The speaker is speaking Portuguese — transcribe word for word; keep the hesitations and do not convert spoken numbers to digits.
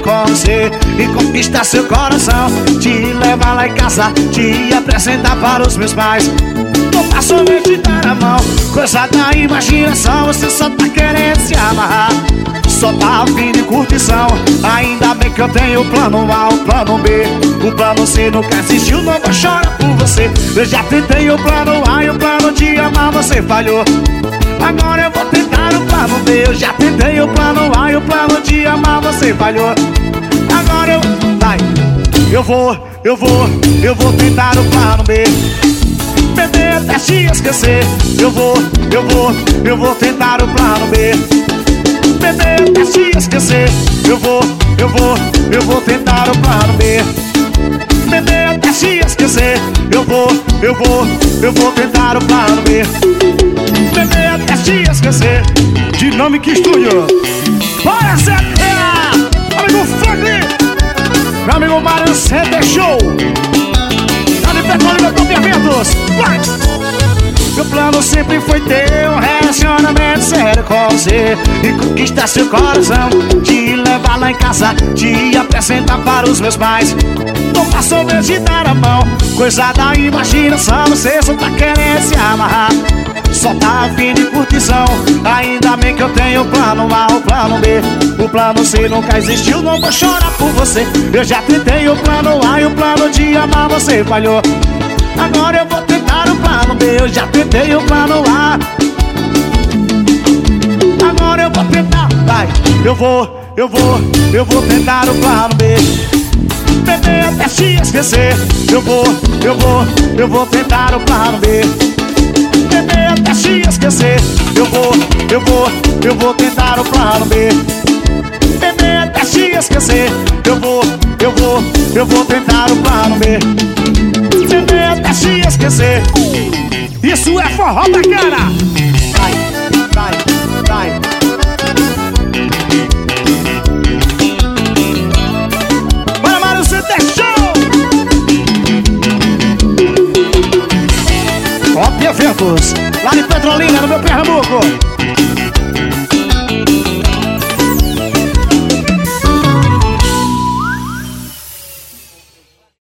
com você e conquistar seu coração, te levar lá em casa, te apresentar para os meus pais, tomar sorvete e dar a mão, coisa da imaginação. Você só tá querendo se amarrar, só tá afim de curtição. Ainda bem que eu tenho o plano A, o plano B, o plano C nunca existiu, não vou chorar por você. Eu já tentei o plano A e o plano de amar, você falhou. Agora eu vou tentar o plano B. Eu já tentei o plano A e o plano de amar, você falhou. Agora eu... vai. Eu vou, eu vou, eu vou tentar o plano B. Beber até te esquecer. Eu vou, eu vou, eu vou tentar o plano B. Beber até te esquecer. Eu vou, eu vou, eu vou tentar o plano B. Beber até te esquecer. Eu vou, eu vou, eu vou tentar o plano B. Beber até te esquecer. Dinâmica Estúdio. Bora, C T A! Amigo Franklin, meu amigo Mário C T Show. Cali Petróleo, Top Eventos. Vai! Meu plano sempre foi ter um relacionamento sério com você e conquistar seu coração, te levar lá em casa, te apresentar para os meus pais, tomar sorvete e dar a mão, coisa da imaginação. Você só tá querendo se amarrar, só tá afim de curtição. Ainda bem que eu tenho o plano A, o plano B, o plano C nunca existiu, não vou chorar por você. Eu já tentei o plano A e o plano de amar, você falhou. Agora eu vou tentar o plano B. Eu já tentei o plano A, agora eu vou tentar, vai. Eu vou, eu vou, eu vou tentar o plano B. Beber até te esquecer. Eu vou, eu vou, eu vou tentar o plano B. Beber até te esquecer. Eu vou, eu vou, eu vou tentar o plano B. Beber até te esquecer. Eu vou, eu vou, eu vou tentar o plano B. Beber até te esquecer. Isso é forró da cara. Vai, vai, vai. Bora, Mário C T Show. Top Eventos, lá de Petrolina, no meu Pernambuco.